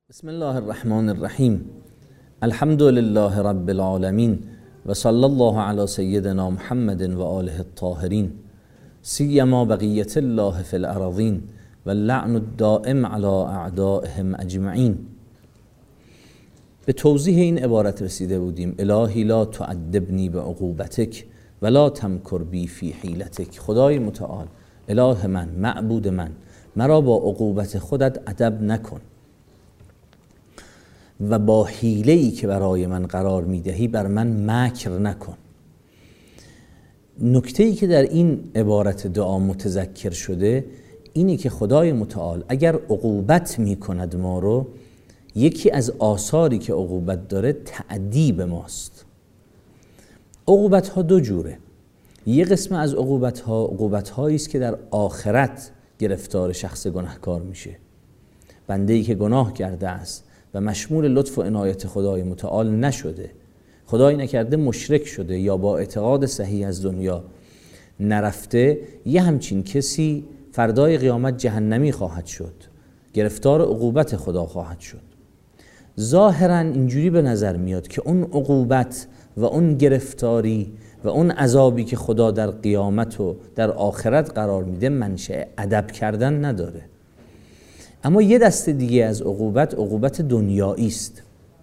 بسم الله الرحمن الرحیم. الحمد لله رب العالمین و صلی الله علی سیدنا محمد و آله الطاهرین سیما بقیة الله فی الارضین و اللعن الدائم علی اعدائهم اجمعین. به توضیح این عبارت رسیده بودیم: الهی لا تعذبنی بعقوبتک ولا تمکر بی فی حیلتک. خدای متعال، اله من، معبود من، مرا با عقوبت خودت ادب نکن و با حیله‌ای که برای من قرار میدهی بر من مکر نکن. نکته‌ای که در این عبارت دعا متذکر شده اینه که خدای متعال اگر عقوبت میکند ما رو، یکی از آثاری که عقوبت داره تأدیب ماست. عقوبت ها دو جوره. یه قسم از عقوبت هایی است که در آخرت گرفتار شخص گناهکار میشه. بنده‌ای که گناه کرده است و مشمول لطف و عنایت خدای متعال نشده، خدای نکرده مشرک شده یا با اعتقاد صحیح از دنیا نرفته، یه همچین کسی فردای قیامت جهنمی خواهد شد، گرفتار عقوبت خدا خواهد شد. ظاهرا اینجوری به نظر میاد که اون عقوبت و اون گرفتاری و اون عذابی که خدا در قیامت و در آخرت قرار میده منشأ ادب کردن نداره. اما یه دسته دیگه از عقوبت دنیایی است.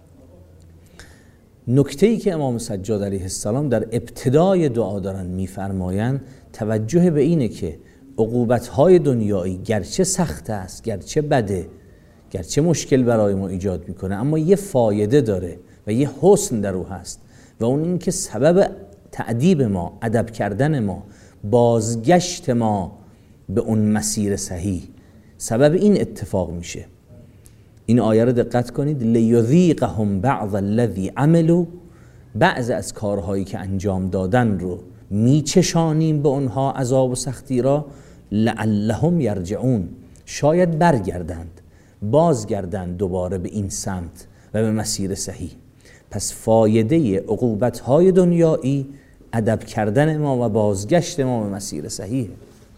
نکته‌ای که امام سجاد علیه السلام در ابتدای دعا دارن میفرمایند توجه به اینه که عقوبت‌های دنیایی گرچه سخت است، گرچه بده، گرچه مشکل برای ما ایجاد میکنه، اما یه فایده داره و یه حسن در او هست و اون این که سبب تأدیب ما، ادب کردن ما، بازگشت ما به اون مسیر صحیح، سبب این اتفاق میشه. این آیه رو دقت کنید: لیذیقهم بعض الذی عملوا، بعض از کارهایی که انجام دادن رو میچشانیم به اونها عذاب و سختی را، لعلهم یرجعون، شاید برگردند، بازگردند دوباره به این سمت و به مسیر صحیح. پس فایده عقوبت‌های دنیایی ادب کردن ما و بازگشت ما به مسیر صحیح.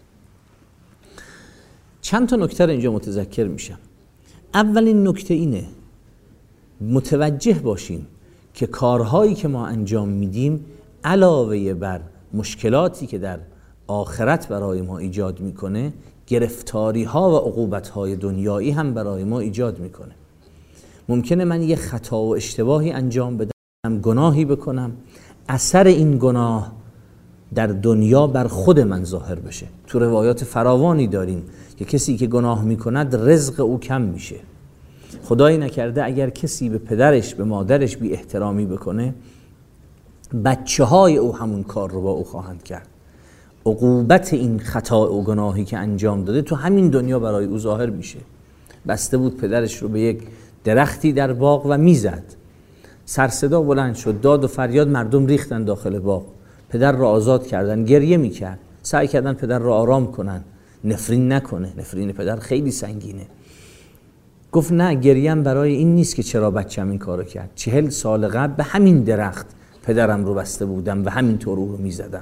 چند تا نکته رو اینجا متذکر میشم. اولین نکته اینه متوجه باشیم که کارهایی که ما انجام میدیم علاوه بر مشکلاتی که در آخرت برای ما ایجاد میکنه، گرفتاری ها و عقوبت های دنیایی هم برای ما ایجاد میکنه. ممکنه من یه خطا و اشتباهی انجام بدم، گناهی بکنم، اثر این گناه در دنیا بر خود من ظاهر بشه. تو روایات فراوانی داریم که کسی که گناه میکند رزق او کم میشه. خدایی نکرده اگر کسی به پدرش، به مادرش بی احترامی بکنه، بچه های او همون کار رو با او خواهند کرد. عقوبت این خطا و گناهی که انجام داده تو همین دنیا برای او ظاهر میشه. بسته بود پدرش رو به یک درختی در باغ و میزد، سر صدا بلند شد، داد و فریاد، مردم ریختن داخل باغ، پدر را آزاد کردن، گریه میکرد، سعی کردن پدر را آرام کنن، نفرین نکنه، نفرین پدر خیلی سنگینه. گفت نه، گریم برای این نیست که چرا بچه‌م این کارو کرد. 40 سال قبل به همین درخت پدرم رو بسته بودم و همین طور او رو میزدم.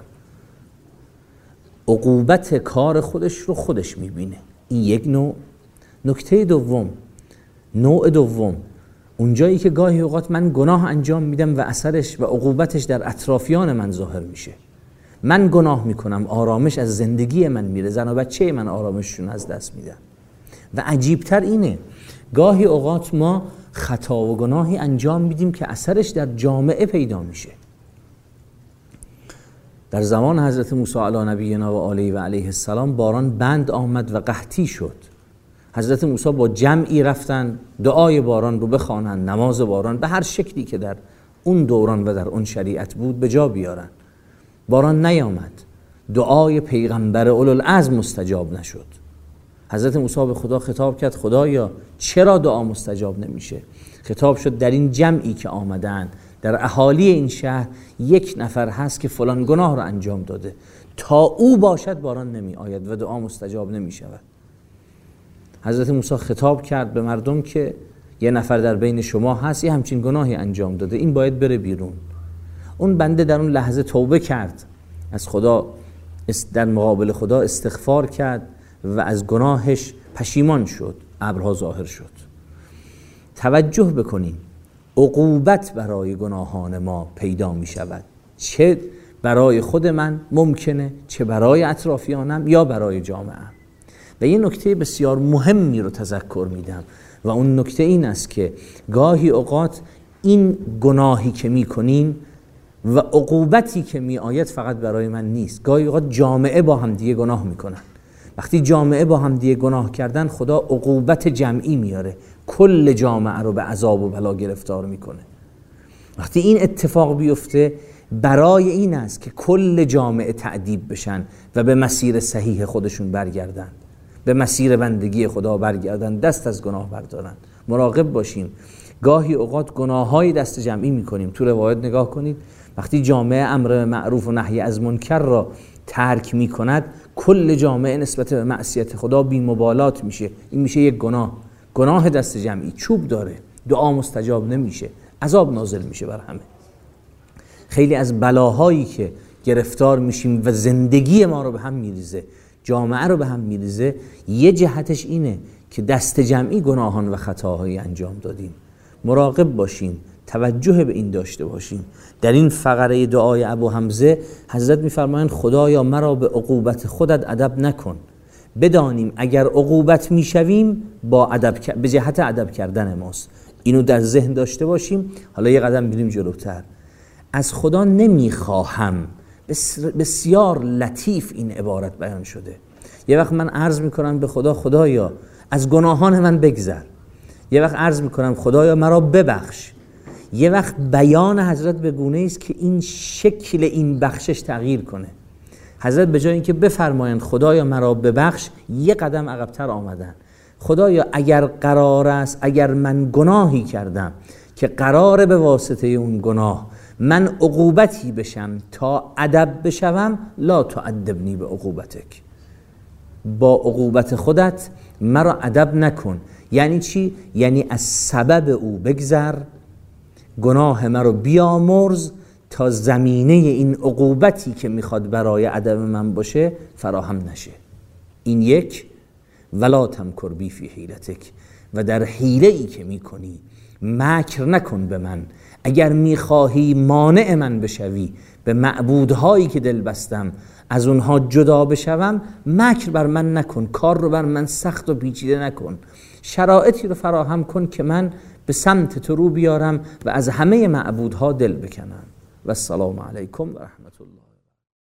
عقوبت کار خودش رو خودش میبینه. این یک نوع. نکته دوم، نوع دوم، اونجایی که گاهی اوقات من گناه انجام میدم و اثرش و عقوبتش در اطرافیان من ظاهر میشه. من گناه میکنم، آرامش از زندگی من میره، زن و بچه من آرامششون از دست میدن. و عجیبتر اینه گاهی اوقات ما خطا و گناهی انجام میدیم که اثرش در جامعه پیدا میشه. در زمان حضرت موسی علی نبینا و آله و علیه السلام باران بند آمد و قحطی شد. حضرت موسی با جمعی رفتن دعای باران رو بخوانند، نماز باران به هر شکلی که در اون دوران و در اون شریعت بود به جا بیارن. باران نیامد، دعای پیغمبر اولوالعزم مستجاب نشد. حضرت موسی به خدا خطاب کرد: خدایا چرا دعا مستجاب نمیشه؟ خطاب شد: در این جمعی که آمدن، در اهالی این شهر یک نفر هست که فلان گناه رو انجام داده، تا او باشد باران نمی آید و دعا مستجاب نمی شود. حضرت موسی خطاب کرد به مردم که یه نفر در بین شما هست یه همچین گناهی انجام داده، این باید بره بیرون. اون بنده در اون لحظه توبه کرد، از خدا در مقابل خدا استغفار کرد و از گناهش پشیمان شد. ابرها ظاهر شد. توجه بکنیم عقوبت برای گناهان ما پیدا می شود، چه برای خود من ممکنه، چه برای اطرافیانم یا برای جامعه. و یه نکته بسیار مهمی رو تذکر میدم و اون نکته این است که گاهی اوقات این گناهی که می کنیم و عقوبتی که می آید فقط برای من نیست. گاهی اوقات جامعه با هم دیگه گناه میکنن. وقتی جامعه با هم دیگه گناه کردن، خدا عقوبت جمعی میاره، کل جامعه رو به عذاب و بلا گرفتار میکنه. وقتی این اتفاق بیفته برای این است که کل جامعه تأدیب بشن و به مسیر صحیح خودشون برگردن، به مسیر بندگی خدا برگردن، دست از گناه بردارن. مراقب باشیم. گاهی اوقات گناههای دست جمعی میکنیم. تو روایت نگاه کنید، وقتی جامعه امر معروف و نهی از منکر را ترک میکند، کل جامعه نسبت به معصیت خدا بی مبالات میشه. این میشه یک گناه دست جمعی. چوب داره، دعا مستجاب نمیشه، عذاب نازل میشه بر همه. خیلی از بلاهایی که گرفتار میشیم و زندگی ما رو به هم میریزه، جامعه رو به هم میریزه، یه جهتش اینه که دست جمعی گناهان و خطاهایی انجام دادیم. مراقب باشیم، توجه به این داشته باشیم. در این فقره دعای ابو حمزه حضرت میفرمایند خدایا مرا به عقوبت خودت ادب نکن. بدانیم اگر عقوبت میشویم به جهت ادب کردن ماست. اینو در ذهن داشته باشیم. حالا یه قدم بریم جلوتر. از خدا نمیخواهم، بسیار لطیف این عبارت بیان شده. یه وقت من عرض میکنم به خدا خدایا از گناهان من بگذر. یه وقت عرض میکنم خدایا مرا ببخش. یه وقت بیان حضرت به گونه است که این شکل این بخشش تغییر کنه. حضرت به جای اینکه بفرمایند خدایا مرا ببخش، یه قدم عقب‌تر آمدن. خدایا اگر قرار است، اگر من گناهی کردم که قراره به واسطه اون گناه من عقوبتی بشم تا ادب بشوم، لا تعذبنی به عقوبتک. با عقوبت خودت مرا ادب نکن. یعنی چی؟ یعنی از سبب او بگذر، گناه مرا بیامرز تا زمینه این عقوبتی که میخواد برای ادب من باشه فراهم نشه. این یک. ولا تمکر بی فی حیلتک، و در حیله ای که میکنی مکر نکن به من. اگر میخواهی مانع من بشوی، به معبودهایی که دل بستم از اونها جدا بشوم، مکر بر من نکن، کار رو بر من سخت و پیچیده نکن، شرایطی رو فراهم کن که من به سمت تو رو بیارم و از همه معبودها دل بکنم. و السلام علیکم و رحمت الله.